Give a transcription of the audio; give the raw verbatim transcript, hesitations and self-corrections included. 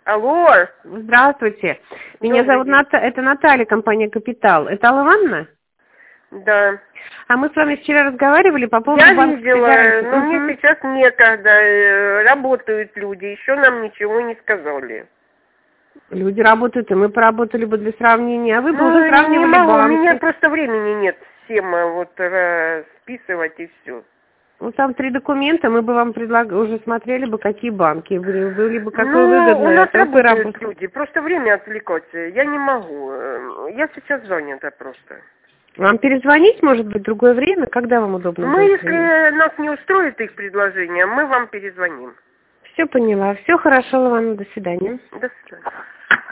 Алло. Здравствуйте. Меня Добрый зовут день. Ната... Это Наталья, компания «Капитал». Это Алла Ивановна? Да. А мы с вами вчера разговаривали по поводу Я банковской видела, гарантии. но Мгм. мне сейчас некогда. э, Работают люди, еще нам ничего не сказали. Люди работают, и мы поработали бы для сравнения. А вы бы Ну, уже не, не сравнивали могу, у меня банки. просто времени нет всем э, вот э, списывать и все. Ну, там три документа, мы бы вам предлагали, уже смотрели бы, какие банки, были, были бы какое Ну, у выгодное. нас Это вы работают работ- люди, просто время отвлекаться. Я не могу. э, Я сейчас занята просто. Вам перезвонить, может быть, в другое время? Когда вам удобно Мы, будет время? если нас не устроит их предложение, мы вам перезвоним. Все поняла. Все хорошо, Ивановна, до свидания. До свидания.